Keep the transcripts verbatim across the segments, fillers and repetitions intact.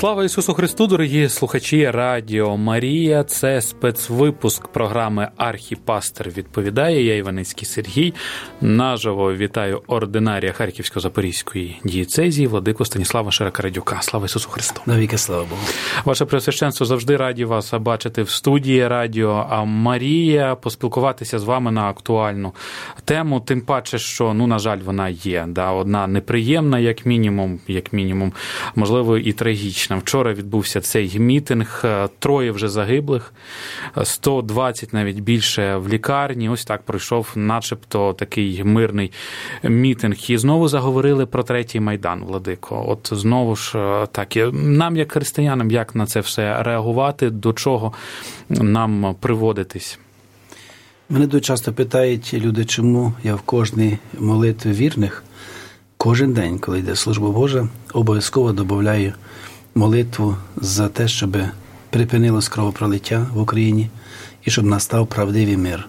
Слава Ісусу Христу, дорогі слухачі Радіо Марія. Це спецвипуск програми «Архіпастир відповідає». Я Іваницький Сергій. Наживо вітаю ординарія Харківсько-Запорізької дієцезії владику Станіслава Широкорадюка. Слава Ісусу Христу. Навіки слава Богу. Ваше Преосвященство, завжди раді вас бачити в студії Радіо Марія, поспілкуватися з вами на актуальну тему, тим паче, що, ну, на жаль, вона є. Да, одна неприємна, як мінімум, як мінімум, можливо, і трагічна. Вчора відбувся цей мітинг, троє вже загиблих, сто двадцять навіть більше в лікарні. Ось так пройшов начебто такий мирний мітинг. І знову заговорили про третій Майдан, владико. От знову ж так, нам як християнам, як на це все реагувати, до чого нам приводитись? Мене дуже часто питають люди, чому я в кожній молитві вірних кожен день, коли йде служба Божа, обов'язково додаю молитву за те, щоб припинилось кровопролиття в Україні і щоб настав правдивий мир.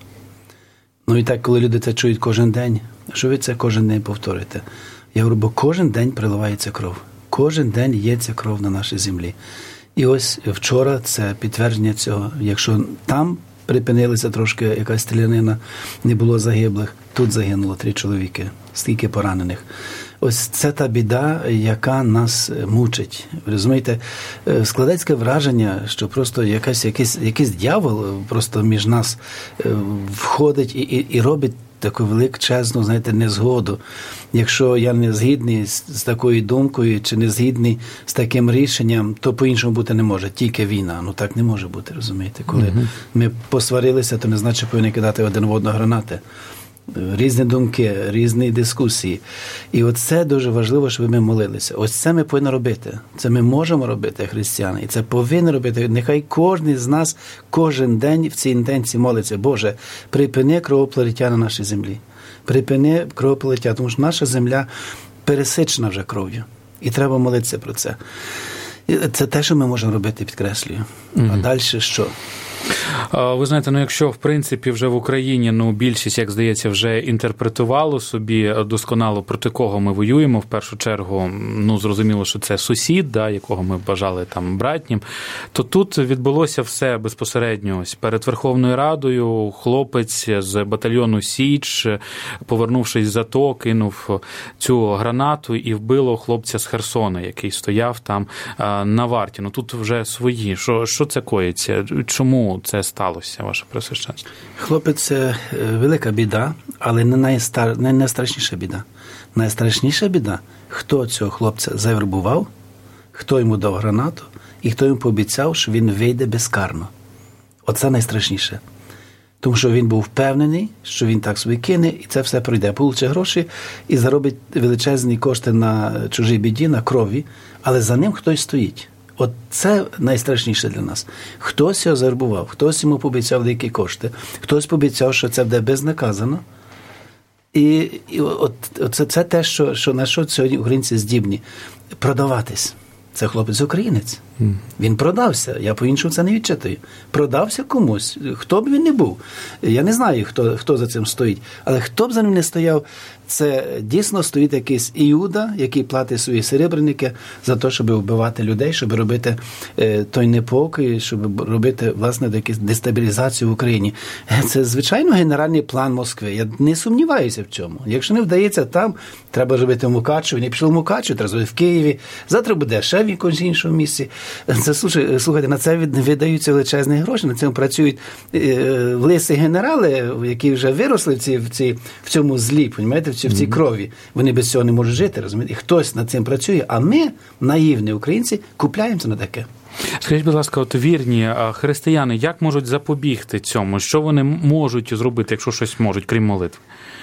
Ну і так, коли люди це чують кожен день, що ви це кожен день повторите? Я говорю, бо кожен день приливається кров. Кожен день лється кров на нашій землі. І ось вчора це підтвердження цього. Якщо там припинилася трошки якась стрілянина, не було загиблих, тут загинуло три чоловіки, стільки поранених. Ось це та біда, яка нас мучить. Розумієте, складається враження, що просто якась, якийсь, якийсь дьявол просто між нас входить і, і, і робить таку величезну, знаєте, незгоду. Якщо я не згідний з, з такою думкою, чи не згідний з таким рішенням, то по-іншому бути не може. Тільки війна. Ну так не може бути, розумієте. Коли угу. ми посварилися, то не значить повинні кидати один в одного гранати. Різні думки, різні дискусії. І оце дуже важливо, щоб ми молилися. Ось це ми повинні робити. Це ми можемо робити, християни. І це повинні робити. Нехай кожен з нас кожен день в цій інтенції молиться. Боже, припини кровопролиття на нашій землі. Припини кровопролиття, тому що наша земля пересичена вже кров'ю. І треба молитися про це. І це те, що ми можемо робити, підкреслюю. Mm-hmm. А далі що? Ви знаєте, ну якщо, в принципі, вже в Україні, ну, більшість, як здається, вже інтерпретувало собі досконало, проти кого ми воюємо, в першу чергу, ну, зрозуміло, що це сусід, да, якого ми бажали там братнім, то тут відбулося все безпосередньо. Ось перед Верховною Радою хлопець з батальйону Січ, повернувшись з АТО, кинув цю гранату і вбило хлопця з Херсона, який стояв там на варті. Ну, тут вже свої. Що, що це коїться? Чому це сталося, ваше Преосвященство? Хлопець – це велика біда, але не, найстар... не найстрашніша біда. Найстрашніша біда – хто цього хлопця завербував, хто йому дав гранату і хто йому пообіцяв, що він вийде безкарно. Оце найстрашніше. Тому що він був впевнений, що він так собі кине, і це все пройде. Получить гроші і заробить величезні кошти на чужій біді, на крові, але за ним хтось стоїть. От це найстрашніше для нас. Хтось його завербував, хтось йому пообіцяв великі кошти, хтось пообіцяв, що це буде безнаказано. І, і от, от це, це те, що, що на що сьогодні українці здібні. Продаватись. Це хлопець-українець. Mm. Він продався. Я по-іншому це не відчитую. Продався комусь. Хто б він не був. Я не знаю, хто, хто за цим стоїть. Але хто б за ним не стояв, це дійсно стоїть якийсь Іуда, який платить свої серебряники за те, щоб вбивати людей, щоб робити е, той непокій, щоб робити, власне, якусь дестабілізацію в Україні. Це, звичайно, генеральний план Москви. Я не сумніваюся в цьому. Якщо не вдається там, треба робити в Мукачеві. Не пішли в Мукачеві, треба зробити в Києві. Завтра буде ще в якомусь іншому місці. Це, слухайте, на це видаються величезні гроші, на цьому працюють е, лиси генерали, які вже виросли в, ці, в, ці, в цьому злі, понімаєте, в, ці, в цій крові. Вони без цього не можуть жити, розумієте? І хтось над цим працює, а ми, наївні українці, купляємося на таке. Скажіть, будь ласка, от вірні християни, як можуть запобігти цьому? Що вони можуть зробити, якщо щось можуть, крім молитви?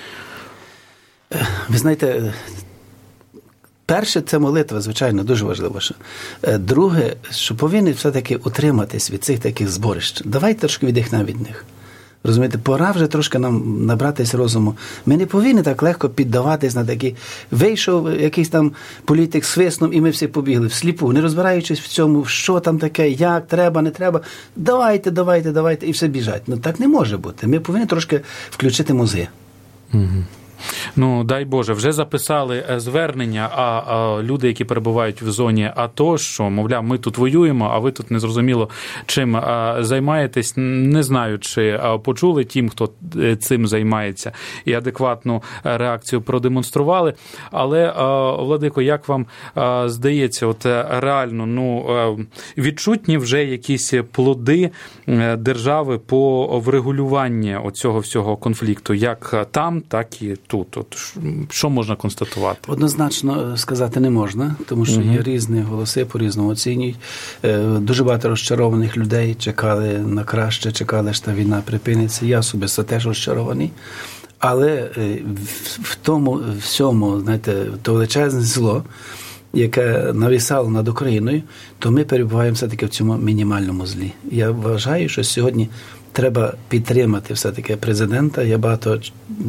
Ви знаєте, перше, це молитва, звичайно, дуже важливо. Друге, що повинні все-таки утриматись від цих таких зборищ. Давайте трошки віддихнемо від них. Розумієте, пора вже трошки нам набратись розуму. Ми не повинні так легко піддаватись на такі. Вийшов якийсь там політик з свисном, і ми всі побігли всліпу, не розбираючись в цьому, що там таке, як, треба, не треба. Давайте, давайте, давайте, і все біжать. Ну так не може бути. Ми повинні трошки включити мозги. Угу. Ну, дай Боже, вже записали звернення, а, а люди, які перебувають в зоні АТО, що, мовляв, ми тут воюємо, а ви тут незрозуміло чим а, займаєтесь. Не знаю, чи а, почули тим, хто цим займається, і адекватну реакцію продемонстрували. Але, а, Владико, як вам а, здається, от реально, ну, відчутні вже якісь плоди держави по врегулюванні оцього всього конфлікту, як там, так і тут? От, що можна констатувати? Однозначно сказати не можна, тому що є різні голоси, по-різному оцінюють. Дуже багато розчарованих людей чекали на краще, чекали, що та війна припиниться. Я особисто теж розчарований. Але в тому всьому, знаєте, то величезне зло, яке нависало над Україною, то ми перебуваємо все-таки в цьому мінімальному злі. Я вважаю, що сьогодні треба підтримати все-таки президента. Я багато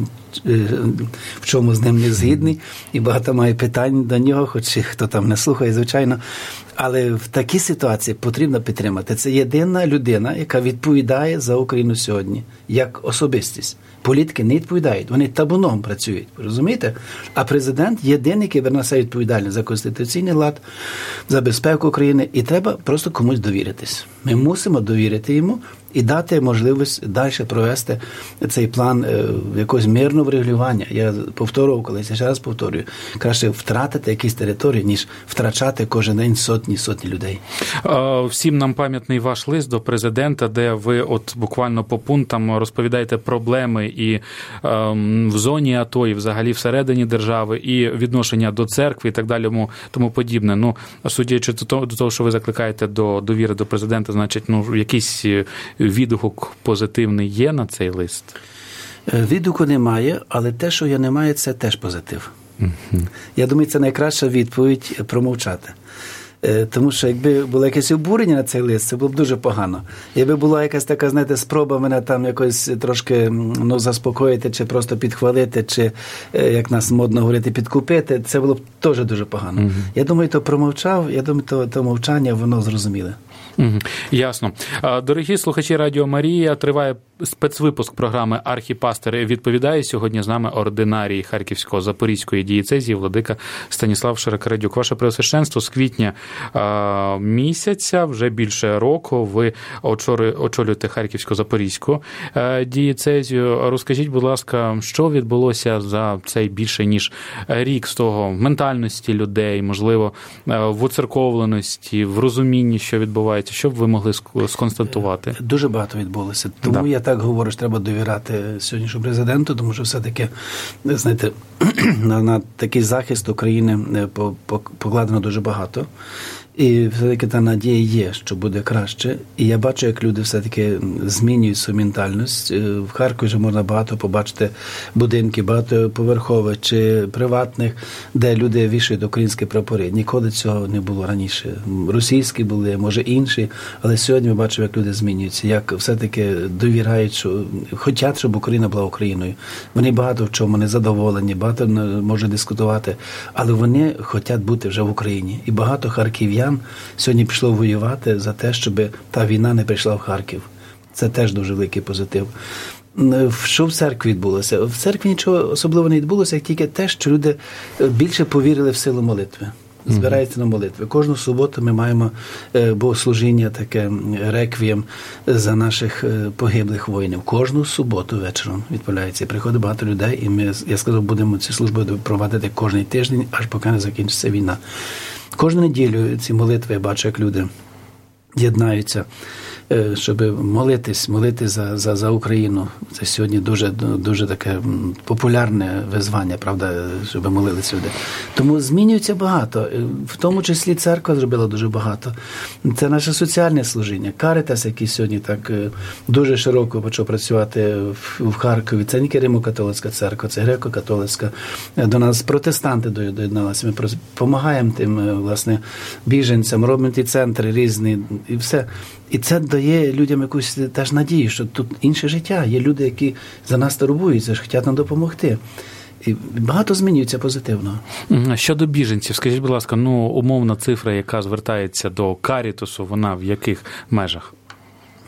в чому з ним не згідний, і багато маю питань до нього, хоч хто там не слухає, звичайно. Але в такій ситуації потрібно підтримати. Це єдина людина, яка відповідає за Україну сьогодні, як особистість. Політики не відповідають, вони табуном працюють, розумієте? А президент єдиний, який бере на себе відповідальність за конституційний лад, за безпеку України, і треба просто комусь довіритись. Ми мусимо довірити йому і дати можливість далі провести цей план якогось мирного врегулювання. Я повторював колись, я ще раз повторюю, краще втратити якісь території, ніж втрачати кожен день сотні-сотні людей. Всім нам пам'ятний ваш лист до президента, де ви от буквально по пунктам розповідаєте проблеми і в зоні АТО, і взагалі всередині держави, і відношення до церкви і так далі, тому подібне. Ну, судячи до того, що ви закликаєте до довіри до президента, значить, ну, якийсь відгук позитивний є на цей лист? Відгуку немає, але те, що я не маю, це теж позитив. Uh-huh. Я думаю, це найкраща відповідь промовчати. Тому що якби було якесь обурення на цей лист, це було б дуже погано. Якби була якась така, знаєте, спроба мене там якось трошки ну, заспокоїти, чи просто підхвалити, чи, як нас модно говорити, підкупити, це було б теж дуже погано. Uh-huh. Я думаю, то промовчав, я думаю, то, то мовчання, воно зрозуміле. Ясно. Дорогі слухачі Радіо Марія, триває спецвипуск програми «Архіпастир відповідає». Сьогодні з нами ординарій Харківського Запорізької дієцезії владика Станіслав Широкорадюк. Ваше Преосвященство, з квітня місяця, вже більше року, ви очолюєте Харківську Запорізьку дієцезію. Розкажіть, будь ласка, що відбулося за цей більше ніж рік з того в ментальності людей, можливо, в оцерковленості, в розумінні, що відбувається? Що б ви могли сконстатувати? Дуже багато відбулося. Тому да. я так говорю, що треба довіряти сьогоднішньому президенту, тому що все-таки, знаєте, на, на такий захист України покладено дуже багато. І все-таки та надія є, що буде краще. І я бачу, як люди все-таки змінюють свою ментальність. В Харкові вже можна багато побачити будинки, багатоповерхових чи приватних, де люди вішають українські прапори. Ніколи цього не було раніше. Російські були, може інші, але сьогодні ми бачимо, як люди змінюються, як все-таки довіряють, що хочуть, щоб Україна була Україною. Вони багато в чому не задоволені, багато можуть дискутувати, але вони хочуть бути вже в Україні. І багато харків'ян сьогодні пішло воювати за те, щоб та війна не прийшла в Харків. Це теж дуже великий позитив. Що в церкві відбулося? В церкві нічого особливо не відбулося, як тільки те, що люди більше повірили в силу молитви. Збираються на молитви. Кожну суботу ми маємо богослужіння, таке реквієм за наших погиблих воїнів. Кожну суботу вечором відправляється. Приходить багато людей, і ми, я сказав, будемо ці служби проводити кожен тиждень, аж поки не закінчиться війна. Кожну неділю ці молитви я бачу, як люди єднаються, щоб молитись, молити за, за, за Україну. Це сьогодні дуже, дуже таке популярне визвання, правда, щоб молилися люди. Тому змінюється багато. В тому числі церква зробила дуже багато. Це наше соціальне служіння. Карітас, який сьогодні так дуже широко почав працювати в Харкові. Це не Римо-католицька церква, це греко-католицька. До нас протестанти доєдналися. Ми допомагаємо тим, власне, біженцям, робимо ті центри різні і все. І це дає людям якусь теж надію, що тут інше життя. Є люди, які за нас турбуються, хочуть нам допомогти. І багато змінюється позитивно. Щодо біженців, скажіть, будь ласка, ну, умовна цифра, яка звертається до Карітасу, вона в яких межах?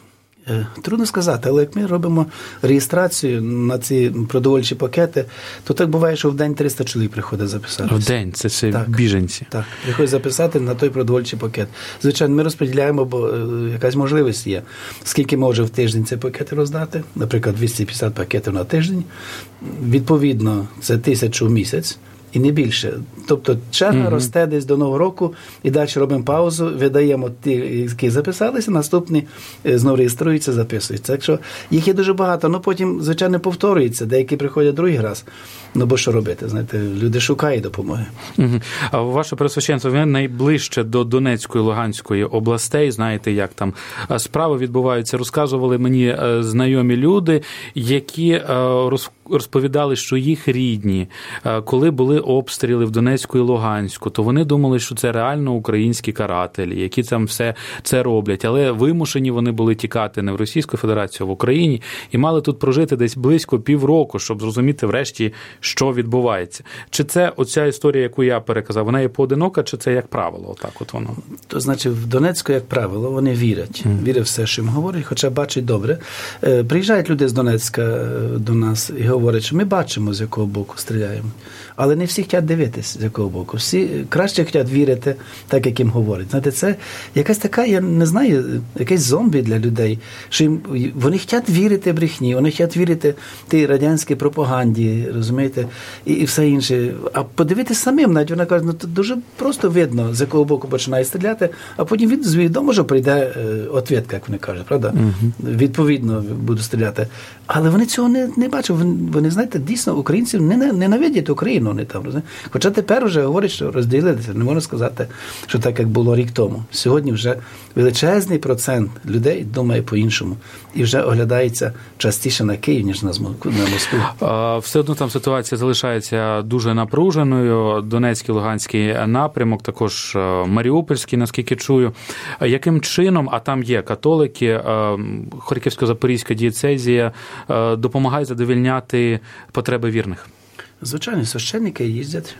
Трудно сказати, але як ми робимо реєстрацію на ці продовольчі пакети, то так буває, що в день триста чоловік приходить записатися. В день? Це все так, біженці? Так, приходять записати на той продовольчий пакет. Звичайно, ми розподіляємо, бо якась можливість є. Скільки може в тиждень ці пакети роздати? Наприклад, двісті п'ятдесят пакетів на тиждень. Відповідно, це тисячу в місяць. І не більше. Тобто черга mm-hmm. росте десь до Нового року, і далі робимо паузу, видаємо ті, які записалися, наступні знову реєструються, записуються. Так що їх є дуже багато, але потім, звичайно, повторюється. Деякі приходять другий раз. Ну, бо що робити? Знаєте, люди шукають допомоги. Mm-hmm. А ваше Преосвященство, ви найближче до Донецької, Луганської областей, знаєте, як там справи відбуваються. Розказували мені знайомі люди, які розповідали, що їх рідні, коли були обстріли в Донецьку і Луганську, то вони думали, що це реально українські карателі, які там все це роблять. Але вимушені вони були тікати не в Російську Федерацію, а в Україні, і мали тут прожити десь близько півроку, щоб зрозуміти врешті, що відбувається. Чи це оця історія, яку я переказав, вона є поодинока, чи це як правило? Отак от воно? То значить, в Донецьку, як правило, вони вірять. Mm. Вірять в все, що їм говорять, хоча бачать добре. Приїжджають люди з Донецька до нас і говорять, що ми бачимо, з якого боку стріляємо. Але не всі хочуть дивитися, з якого боку. Всі краще хочуть вірити, так, як їм говорять. Знаєте, це якась така, я не знаю, якийсь зомбі для людей, що їм, вони хочуть вірити брехні, вони хочуть вірити тій радянській пропаганді, розумієте, і, і все інше. А подивитися самим, навіть вона каже, ну, то дуже просто видно, з якого боку починає стріляти, а потім від, звідомо, що прийде відповідь, як вони кажуть, правда? Uh-huh. Відповідно буду стріляти. Але вони цього не, не бачать. Вони, вони, знаєте, дійсно, українців не ненавидять Україну. Вони там, розумієте? Хоча тепер вже говорять, що розділилися. Не можна сказати, що так, як було рік тому. Сьогодні вже величезний процент людей думає по-іншому. І вже оглядається частіше на Київ, ніж на Москву. Все одно там ситуація залишається дуже напруженою. Донецький, Луганський напрямок, також Маріупольський, наскільки чую. Яким чином, а там є католики, Харківсько-Запорізька дієцезія, допомагає задовольняти потреби вірних? Звичайно, священники їздять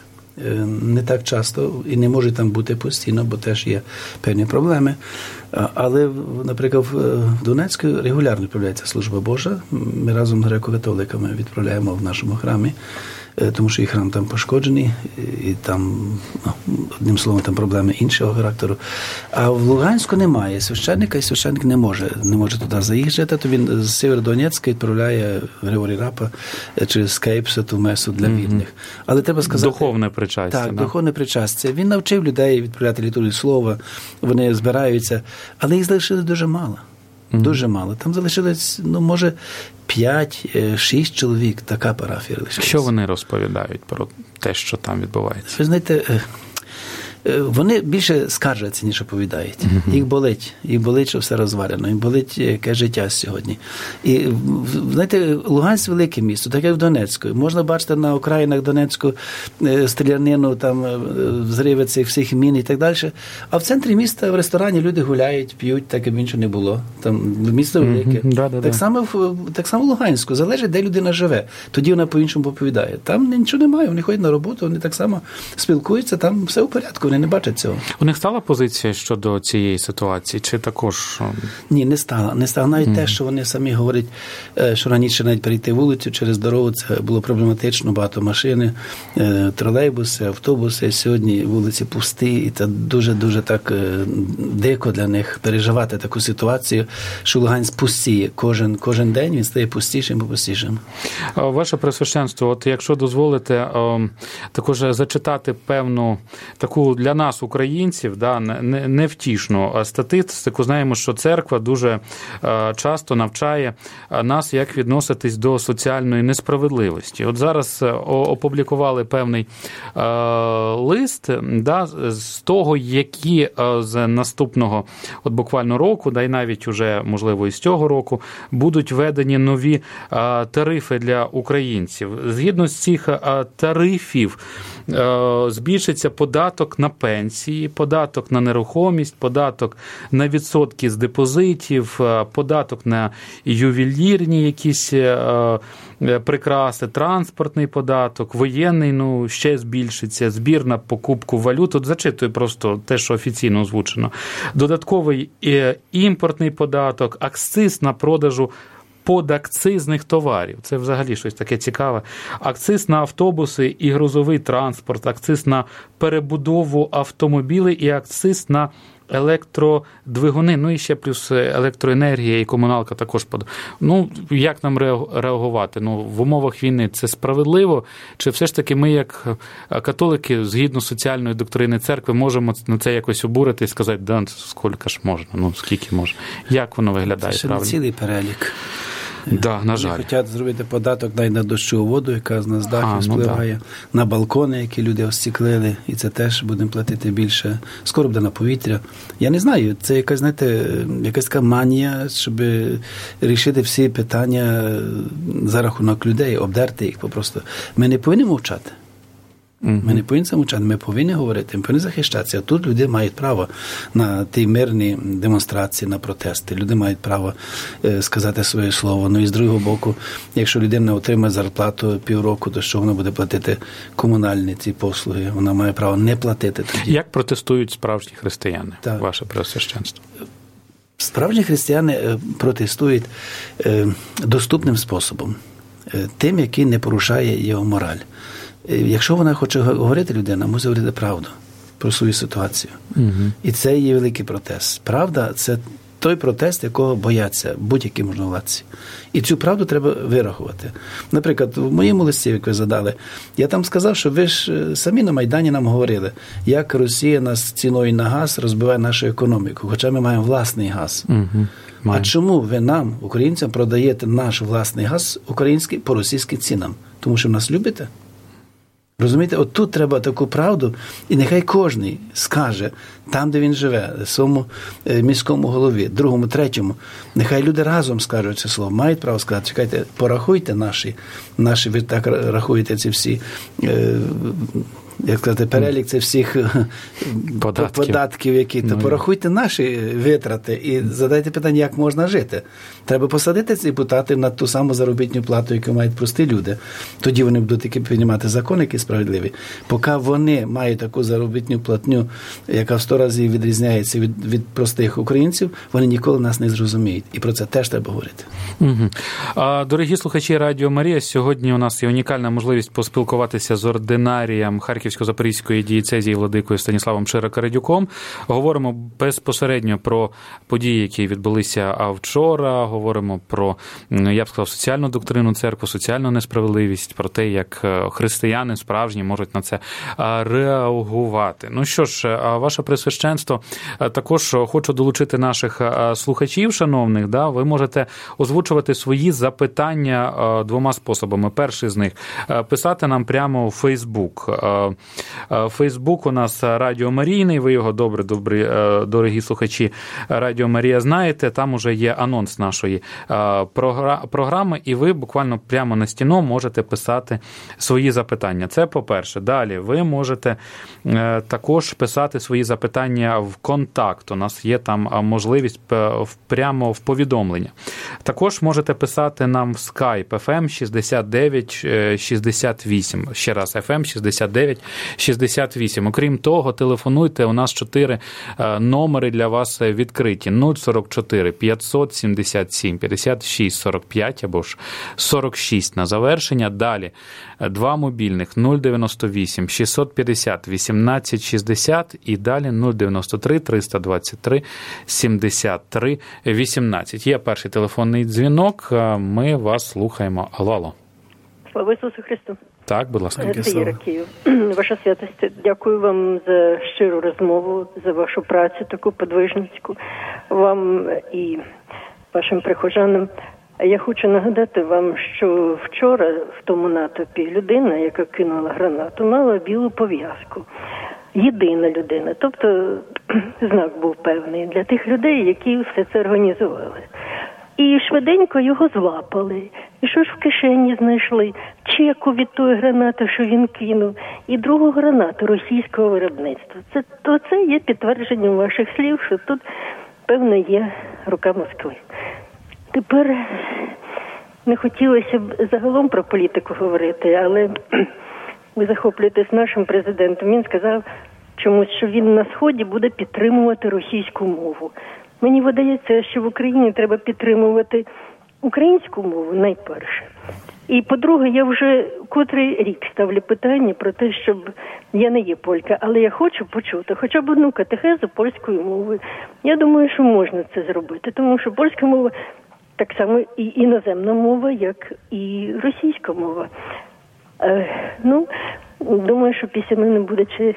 не так часто і не можуть там бути постійно, бо теж є певні проблеми. Але, наприклад, в Донецьку регулярно відправляється служба Божа. Ми разом з греко-католиками відправляємо в нашому храмі, тому що і храм там пошкоджений, і там, ну, одним словом, там проблеми іншого характеру. А в Луганську немає священника, і священник не може, не може туди заїжджати, то він з Сєвєродонецька відправляє Григорій Рапа через скайп святу месу для mm-hmm. вірних. Але треба сказати... Духовне причастя. Так, да? духовне причастя. Він навчив людей відправляти літургію слова, вони збираються, але їх залишили дуже мало. Дуже мало. Там залишилось, ну, може, п'ять-шість чоловік, така парафія лишилась. Що вони розповідають про те, що там відбувається? Ви знаєте, вони більше скаржаться, ніж оповідають. Uh-huh. Їх болить. Їх болить, що все розвалено. Їм болить, яке життя сьогодні. І, знаєте, Луганськ – велике місто, так як в Донецьку. Можна бачити на окраїнах Донецьку стрілянину, там, взриви цих всіх мін і так далі. А в центрі міста, в ресторані люди гуляють, п'ють, так як нічого не було. Там місто велике. Uh-huh. Да, да, так, да. Само в, так само в Луганську. Залежить, де людина живе. Тоді вона по-іншому оповідає. Там нічого немає. Вони ходять на роботу, вони так само спілкуються, там все в порядку. Вони не бачать цього. У них стала позиція щодо цієї ситуації? Чи також... Ні, не стала. Не стала. Навіть mm. те, що вони самі говорять, що раніше навіть перейти вулицю через дорогу, це було проблематично, багато машини, тролейбуси, автобуси. Сьогодні вулиці пусті, і це дуже-дуже так дико для них переживати таку ситуацію, що Луганськ пустіє. Кожен, кожен день він стає пустішим і пустішим. Ваше Преосвященство, от якщо дозволите, також зачитати певну таку для нас, українців, да, невтішну статистику. Знаємо, що церква дуже часто навчає нас, як відноситись до соціальної несправедливості. От зараз опублікували певний лист, да, з того, які з наступного, от буквально року, да й навіть уже, можливо, і з цього року, будуть введені нові тарифи для українців. Згідно з цих тарифів збільшиться податок на пенсії, податок на нерухомість, податок на відсотки з депозитів, податок на ювелірні якісь прикраси, транспортний податок, воєнний, ну, ще збільшиться, збір на покупку валют. От зачитую просто те, що офіційно озвучено. Додатковий імпортний податок, акциз на продажу подакцизних товарів. Це взагалі щось таке цікаве. Акциз на автобуси і грузовий транспорт, акциз на перебудову автомобілів і акциз на електродвигуни, ну і ще плюс електроенергія і комуналка також. Ну, як нам реагувати? Ну, в умовах війни це справедливо? Чи все ж таки ми, як католики, згідно соціальної доктрини церкви, можемо на це якось обурити і сказати, да, скільки ж можна, ну, скільки можна? Як воно виглядає? Це ще не цілий перелік. Да, на жаль. Вони хочуть зробити податок навіть на дощову воду, яка з нас дахів а, спливає, ну, да. на балкони, які люди остеклили, і це теж будемо платити більше. Скоро буде на повітря. Я не знаю, це якась, знаєте, якась така манія, щоб рішити всі питання за рахунок людей, обдерти їх попросту. Ми не повинні мовчати. Ми не повинні мовчати, ми повинні говорити, ми повинні захищатися. Тут люди мають право на ті мирні демонстрації, на протести. Люди мають право сказати своє слово. Ну і з другого боку, якщо людина отримає зарплату півроку, то що вона буде платити комунальні ці послуги? Вона має право не платити тоді. Як протестують справжні християни, так. Ваше Преосвященство? Справжні християни протестують доступним способом, тим, який не порушає його мораль. Якщо вона хоче говорити, людина мусить говорити правду про свою ситуацію. Угу. І це є великий протест. Правда – це той протест, якого бояться будь-які можновладці. І цю правду треба вирахувати. Наприклад, в моєму листі, як ви задали, я там сказав, що ви ж самі на Майдані нам говорили, як Росія нас ціною на газ розбиває нашу економіку, хоча ми маємо власний газ. Угу. А чому ви нам, українцям, продаєте наш власний газ український по російським цінам? Тому що нас любите? Розумієте, от тут треба таку правду, і нехай кожний скаже, там, де він живе, своєму міському голові, другому, третьому, нехай люди разом скажуть це слово, мають право сказати, чекайте, порахуйте наші, наші ви так рахуєте ці всі, е, як сказати, перелік це всіх податків, податків які, то ну, порахуйте наші витрати і задайте питання, як можна жити. Треба посадити ці депутати на ту саму заробітну плату, яку мають прості люди. Тоді вони будуть таки приймати закони, які справедливі. Поки вони мають таку заробітну платню, яка в сто разів відрізняється від, від простих українців, вони ніколи нас не зрозуміють. І про це теж треба говорити. Угу. А, дорогі слухачі Радіо Марія, сьогодні у нас є унікальна можливість поспілкуватися з ординарієм Харківсько-Запорізької дієцезії владикою Станіславом Широко-Радюком. Говоримо безпосередньо про події, які відбулися вчора, говоримо про, я б сказав, соціальну доктрину церкви, соціальну несправедливість, про те, як християни справжні можуть на це реагувати. Ну що ж, ваше Пресвященство, також хочу долучити наших слухачів, шановних, да, ви можете озвучувати свої запитання двома способами. Перший з них – писати нам прямо у Фейсбук. Фейсбук у нас Радіо Марійний, ви його добре, добрі, дорогі слухачі Радіо Марія знаєте, там уже є анонс нашої програми, і ви буквально прямо на стіну можете писати свої запитання. Це по-перше. Далі, ви можете також писати свої запитання в контакт. У нас є там можливість прямо в повідомлення. Також можете писати нам в Skype еф ем шістдесят дев'ять шістдесят вісім. Ще раз, еф ем шістдесят дев'ять шістдесят вісім. Окрім того, телефонуйте, у нас чотири номери для вас відкриті. нуль сорок чотири п'ятсот сімдесят сім п'ятдесят шість сорок п'ять або ж сорок шість на завершення. Далі два мобільних нуль дев'яносто вісім шістсот п'ятдесят вісімнадцять шістдесят і далі нуль дев'яносто три триста двадцять три сімдесят три вісімнадцять. Є перший телефонний дзвінок, ми вас слухаємо. Алло, алло. Слава Ісусу Христу. Так, будь ласка. Це Іра, Київ. Ваша святості, дякую вам за щиру розмову, за вашу працю таку подвижницьку, вам і вашим прихожанам. Я хочу нагадати вам, що вчора в тому натовпі людина, яка кинула гранату, мала білу пов'язку. Єдина людина. Тобто знак був певний для тих людей, які все це організували. І швиденько його злапали. І що ж в кишені знайшли? Чеку від тої гранати, що він кинув, і другу гранату російського виробництва. Це, то це є підтвердженням ваших слів, що тут, певно, є рука Москви. Тепер не хотілося б загалом про політику говорити, але ви захоплюєтесь нашим президентом. Він сказав чомусь, що він на Сході буде підтримувати російську мову. Мені видається, що в Україні треба підтримувати українську мову найперше. І, по-друге, я вже котрий рік ставлю питання про те, щоб я не є полька, але я хочу почути хоча б одну катехезу польською мовою. Я думаю, що можна це зробити, тому що польська мова так само і іноземна мова, як і російська мова. Е, ну, думаю, що після мене буде чи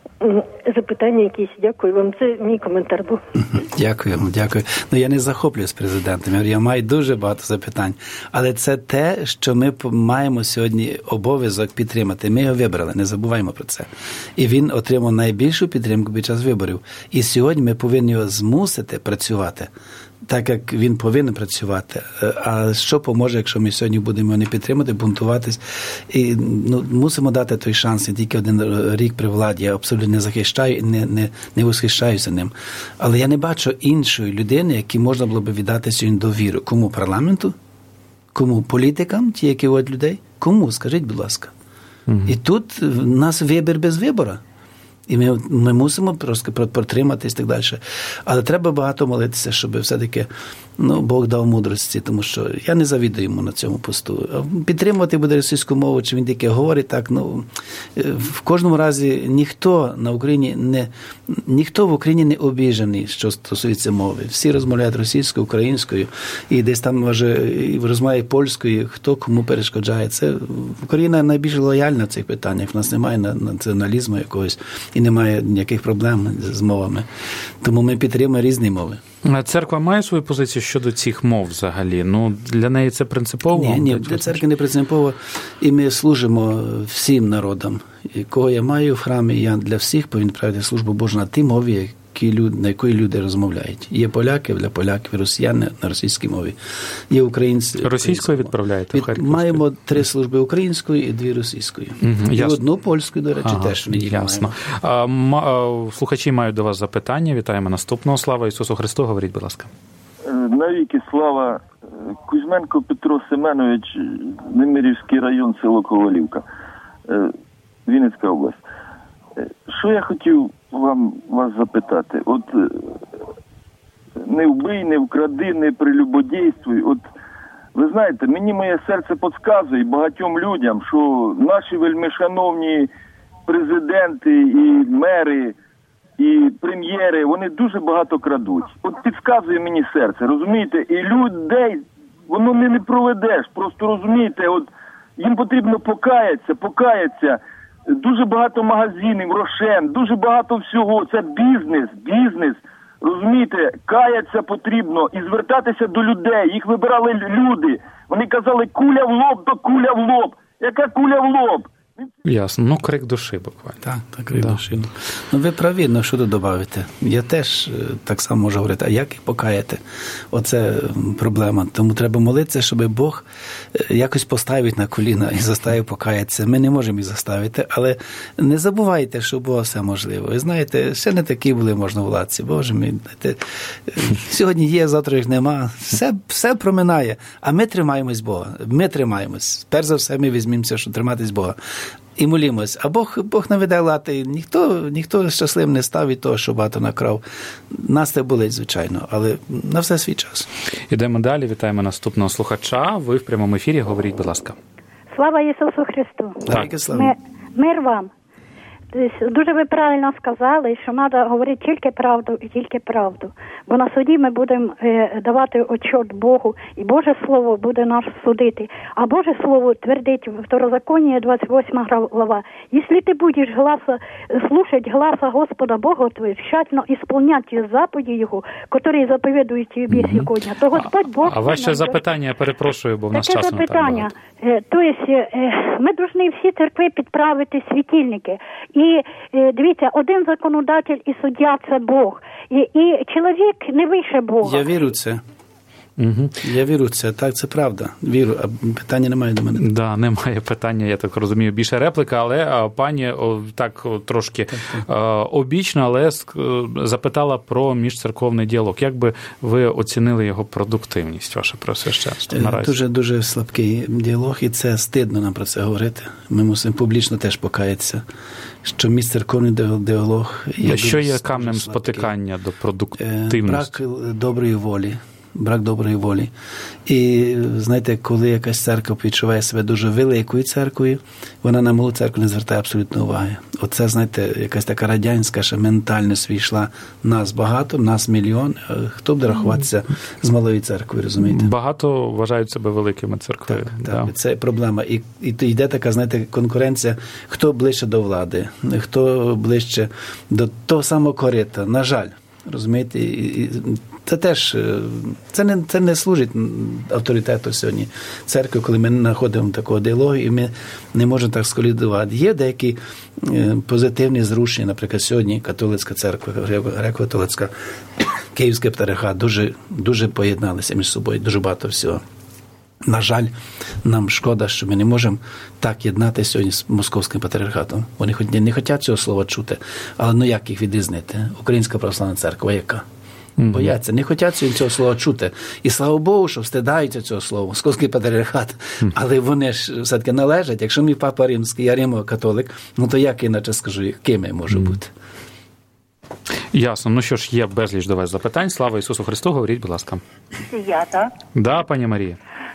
запитання якісь. Дякую вам. Це мій коментар був. Дякую, дякую. Ну, я не захоплююсь президентом. Я маю дуже багато запитань. Але це те, що ми маємо сьогодні обов'язок підтримати. Ми його вибрали, не забуваємо про це. І він отримав найбільшу підтримку під час виборів. І сьогодні ми повинні його змусити працювати так, як він повинен працювати. А що поможе, якщо ми сьогодні будемо не підтримати, бунтуватись? І ну, мусимо дати той шанс. Не тільки один рік при владі. Я абсолютно не захищаю, не, не, не восхищаюся ним. Але я не бачу іншої людини, якій можна було б віддати сьогодні довіру. Кому? Парламенту? Кому? Політикам? Ті, які водять людей? Кому? Скажіть, будь ласка. Угу. І тут в нас вибір без вибору. І ми, ми мусимо просто протриматись і так далі. Але треба багато молитися, щоб все-таки ну, Бог дав мудрості, тому що я не завідую йому на цьому посту. Підтримувати буде російську мову, чи він таке говорить, так, ну, в кожному разі ніхто на Україні не, ніхто в Україні не обіжений, що стосується мови. Всі розмовляють російською, українською, і десь там, може, розмовляє польською, хто кому перешкоджає. Це Україна найбільш лояльна в цих питаннях, в нас немає націоналізму якогось, і немає ніяких проблем з мовами. Тому ми підтримуємо різні мови. Церква має свою позицію щодо цих мов взагалі? Ну, для неї це принципово? Ні, ні, для церкви не принципово. І ми служимо всім народам. І кого я маю в храмі, я для всіх повинен правити службу Божу на тій мові, на якої люди розмовляють. Є поляки для поляків, росіяни на російській мові. Є українці. Російською відправляєте? Від, маємо три служби українською і дві російською. Угу, і одну польською, до речі, ага, теж. Ясно. А, м- слухачі мають до вас запитання. Вітаємо наступного. Слава Ісусу Христу. Говоріть, будь ласка. Навіки слава. Кузьменко Петро Семенович, Немирівський район, село Ковалівка, Вінницька область. Що я хотів вам вас запитати? От не вбий, не вкради, не прелюбодійствуй. От ви знаєте, мені моє серце підказує багатьом людям, що наші вельмишановні президенти і мери, і прем'єри, вони дуже багато крадуть. От підказує мені серце, розумієте? І людей, воно не, не проведеш. Просто розумієте, от їм потрібно покаятися, покаятися. Дуже багато магазинів, рошен, дуже багато всього. Це бізнес, бізнес. Розумієте, каятися потрібно і звертатися до людей. Їх вибирали люди. Вони казали, куля в лоб, то куля в лоб. Яка куля в лоб? Ясно. Ну, крик душі буквально. Так, так, крик да. душі. Ну, ви праві, ну, що тут додати? Я теж так само можу говорити, а як їх покаяти? Оце проблема. Тому треба молитися, щоб Бог якось поставить на коліна і заставив покаятися. Ми не можемо їх заставити, але не забувайте, що Бога все можливо. Ви знаєте, ще не такі були можновладці. Боже мій, знаєте, сьогодні є, завтра їх нема. Все, все проминає. А ми тримаємось Бога. Ми тримаємось. Перш за все, ми візьмемося, що триматись Бога. І молімось. А Бог, Бог наведе лад. Ніхто, ніхто щасливим не став від того, що багато накрав. Нас це болить, звичайно, але на все свій час. Ідемо далі. Вітаємо наступного слухача. Ви в прямому ефірі. Говоріть, будь ласка. Слава Ісусу Христу. Так, слава. Мир, мир вам. Дуже ви правильно сказали, що треба говорити тільки правду і тільки правду. Бо на суді ми будемо е, давати отчет Богу, і Боже Слово буде нас судити. А Боже Слово твердить в Второзаконии двадцать восьмая глава. Если ты будешь гласа, слушать гласа Господа Бога твоего, тщательно исполнять заповеди Его, которые заповедуют тебе mm-hmm. сегодня, то Господь Бог... А ваше запитання, я перепрошую, бо в нас часу не так багато. То есть, ми повинні всі церкви підправити світильники. І дивіться, один законодатель і суддя – це Бог. І, і чоловік не вище Бога. Я вірю в це. Угу. Я вірю в це, так, це правда. Вірю, а питання немає до мене. Да, немає питання, я так розумію, більше реплика, але пані так трошки так, так. обічно, але запитала про міжцерковний діалог. Як би ви оцінили його продуктивність, ваше Преосвященство, наразі? Дуже-дуже слабкий діалог, і це стидно нам про це говорити. Ми мусимо публічно теж покаятися, що міжцерковний діалог... Що є камнем спотикання до продуктивності? Брак доброї волі. Брак доброї волі. І, знаєте, коли якась церква відчуває себе дуже великою церквою, вона на малу церкву не звертає абсолютно уваги. Оце, знаєте, якась така радянська ще ментальність війшла. Нас багато, нас мільйон. Хто буде рахуватися з малою церквою, розумієте? Багато вважають себе великими церквою. Так, да. так, це проблема. І, і йде така, знаєте, конкуренція, хто ближче до влади, хто ближче до того самого корита. На жаль, розумієте, і це теж, це не, це не служить авторитету сьогодні церкви, коли ми не знаходимо такого діалогу, і ми не можемо так сколідувати. Є деякі позитивні зрушення, наприклад, сьогодні католицька церква, греко-католицька, Київський патріархат дуже, дуже поєдналися між собою, дуже багато всього. На жаль, нам шкода, що ми не можемо так єднати сьогодні з московським патріархатом. Вони не хочуть цього слова чути, але ну як їх відрізнити? Українська православна церква яка? Бояться, не хочуть цього слова чути. І слава Богу, що встидаються цього слова, московський патріархат. Але вони ж все-таки належать. Якщо мій папа римський, я римо-католик, ну то як іначе скажу, ким я можу бути? Ясно. Ну що ж, є безліч до вас запитань. Слава Ісусу Христу, говоріть, будь ласка. Я, так? Да, пані Марія.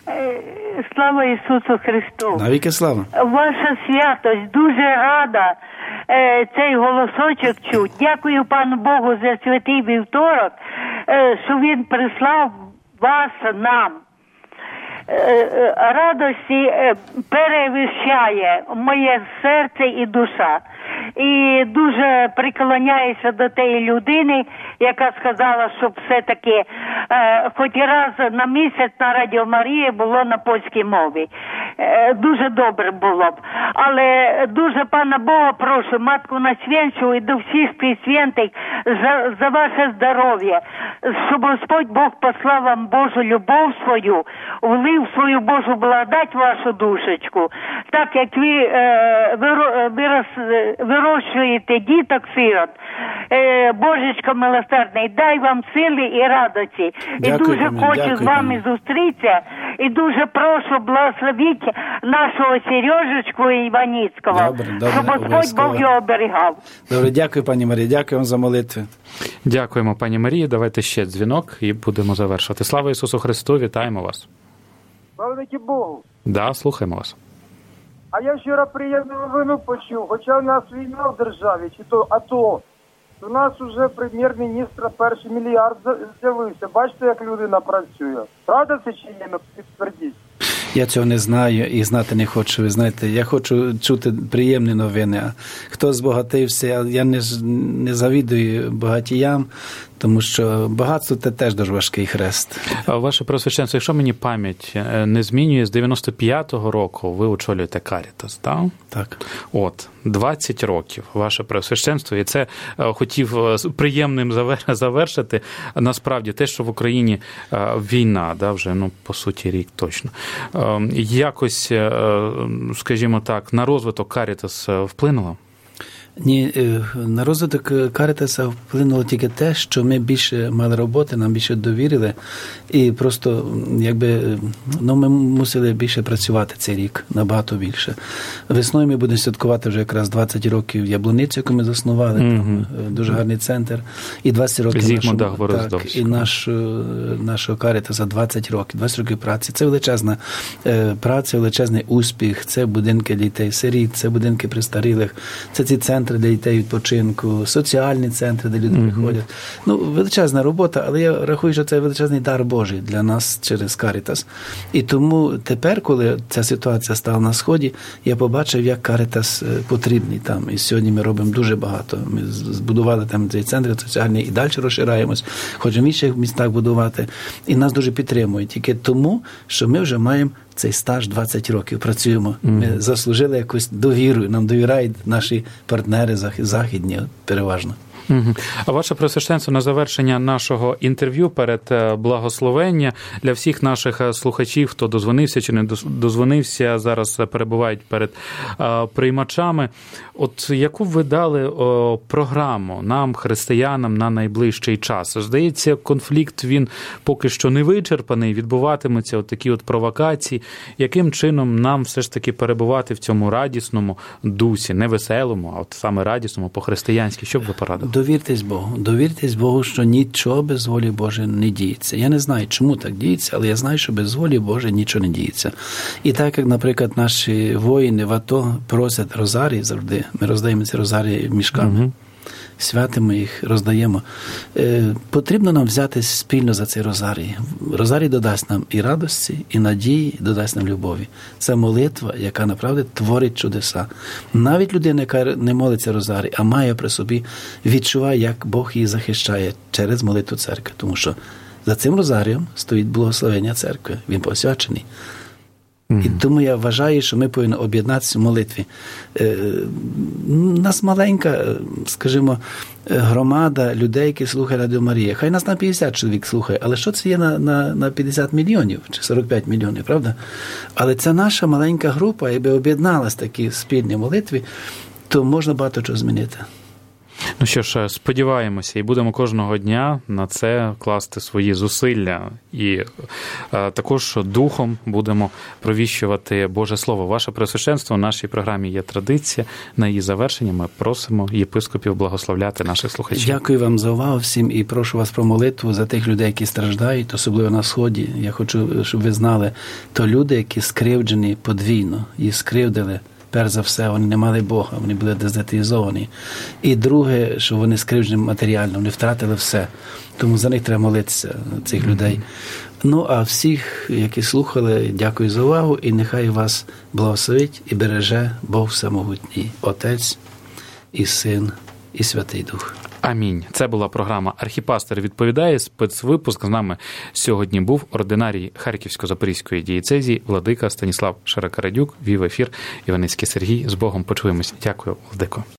Слава Ісусу Христу. Навіки слава. Ваша святость, дуже рада е, цей голосочок чуть. Дякую пану Богу за святий вівторок, е, що він прислав вас нам. Е, е, радості е, перевищає моє серце і душа. І дуже приклоняюся до тієї людини, яка сказала, щоб все-таки е, хоч раз на місяць на Радіо Марії було на польській мові. Е, дуже добре було б. Але дуже пана Бога прошу, Матку Найсвятшу і до всіх присвятих за, за ваше здоров'я, щоб Господь Бог послав вам Божу любов свою, влив свою Божу благодать в вашу душечку, так як ви е, вирос, вирощуєте діток сирот. Е, Божечко милосердний, дай вам сили і радості. Дякую, і дуже пані, хочу дякую, з вами пані. зустрітися. І дуже прошу благословити нашого Сережечку Іваніцького, Добре, добре, щоб Господь обов'язково. Бог його оберігав. Добре, дякую, пані Марія, дякую вам за молитви. Дякуємо, пані Марії. Давайте ще дзвінок і будемо завершувати. Слава Ісусу Христу, вітаємо вас. Слава Богу. Да, слухаємо вас. А я вчора приємну новину почув, хоча в нас війна в державі, чи то АТО, у нас вже прем'єр-міністра перший мільярд з'явився. Бачите, як людина працює. Правда це чи ні? Підтвердіть. Я цього не знаю і знати не хочу. Ви знаєте, я хочу чути приємні новини. А хто збагатився, я не, не завідую багатіям, тому що багатство – це теж дуже важкий хрест. Ваше Преосвященство, якщо мені пам'ять не змінює, з дев'яносто п'ятого року ви очолюєте Карітас, так? Так. От, двадцять років, ваше Преосвященство, і це хотів приємним завершити. Насправді, те, що в Україні війна, да, вже, ну, по суті, рік точно, якось, скажімо так, на розвиток Карітас вплинуло? Ні, на розвиток Карітаса вплинуло тільки те, що ми більше мали роботи, нам більше довірили, і просто, якби, ну, ми мусили більше працювати цей рік, набагато більше. Весною ми будемо святкувати вже якраз двадцять років Яблуницю, яку ми заснували, mm-hmm. там дуже гарний центр, і двадцять років нашого, так, і наш, нашого Карітаса двадцять років, двадцять років праці. Це величезна е, праця, величезний успіх, це будинки дітей-сиріт, це будинки престарілих, це ці центри для дітей відпочинку, соціальні центри, де люди mm-hmm. приходять. Ну, величезна робота, але я рахую, що це величезний дар Божий для нас через Карітас. І тому тепер, коли ця ситуація стала на Сході, я побачив, як Карітас потрібний там. І сьогодні ми робимо дуже багато. Ми збудували там цей центр соціальний і далі розшираємось. Хочемо в інших містах будувати. І нас дуже підтримують. Тільки тому, що ми вже маємо цей стаж двадцять років, працюємо. Mm. Ми заслужили якусь довіру, нам довіряють наші партнери західні, переважно. Угу. А ваше Преосвященство, на завершення нашого інтерв'ю перед благословення для всіх наших слухачів, хто дозвонився чи не дозвонився, зараз перебувають перед приймачами. От яку б ви дали о, програму нам, християнам, на найближчий час? Здається, конфлікт, він поки що не вичерпаний, відбуватимуться от такі от провокації. Яким чином нам все ж таки перебувати в цьому радісному дусі, не веселому, а от саме радісному, по-християнськи? Що б ви порадили? Довіртесь Богу. Довіртесь Богу, що нічого без волі Божої не діється. Я не знаю, чому так діється, але я знаю, що без волі Божої нічого не діється. І так, як, наприклад, наші воїни в АТО просять розарій завжди, ми роздаємо ці розарії мішками, угу. святимо їх, роздаємо. Е, потрібно нам взяти спільно за цей розарій. Розарій додасть нам і радості, і надії, додасть нам любові. Це молитва, яка, направді, творить чудеса. Навіть людина, яка не молиться розарій, а має при собі, відчуває, як Бог її захищає через молитву церкви. Тому що за цим розарієм стоїть благословення церкви. Він посвячений. І тому я вважаю, що ми повинні об'єднатися в молитві. Нас маленька, скажімо, громада людей, які слухають Радіо Марія. Хай нас на п'ятдесят чоловік слухає, але що це є на, на, на п'ятдесят мільйонів чи сорок п'ять мільйонів, правда? Але це наша маленька група, якби об'єдналась в такій спільній молитві, то можна багато чого змінити. Ну що ж, сподіваємося і будемо кожного дня на це класти свої зусилля. І е, також духом будемо провіщувати Боже Слово. Ваше Преосвященство, в нашій програмі є традиція. На її завершення ми просимо єпископів благословляти наших слухачів. Дякую вам за увагу всім і прошу вас про молитву за тих людей, які страждають, особливо на Сході. Я хочу, щоб ви знали, то люди, які скривджені подвійно, їх скривдили. Перш за все, вони не мали Бога, вони були дезатеїзовані. І друге, що вони скривджені матеріально, вони втратили все. Тому за них треба молитися, цих людей. Ну, а всіх, які слухали, дякую за увагу, і нехай вас благословить і береже Бог Всемогутній, Отець і Син і Святий Дух. Амінь. Це була програма «Архіпастер відповідає». Спецвипуск. З нами сьогодні був ординарій Харківсько-Запорізької дієцезії владика Станіслав Шаракарадюк. Вів ефір Іваницький Сергій. З Богом почуємось. Дякую, владико.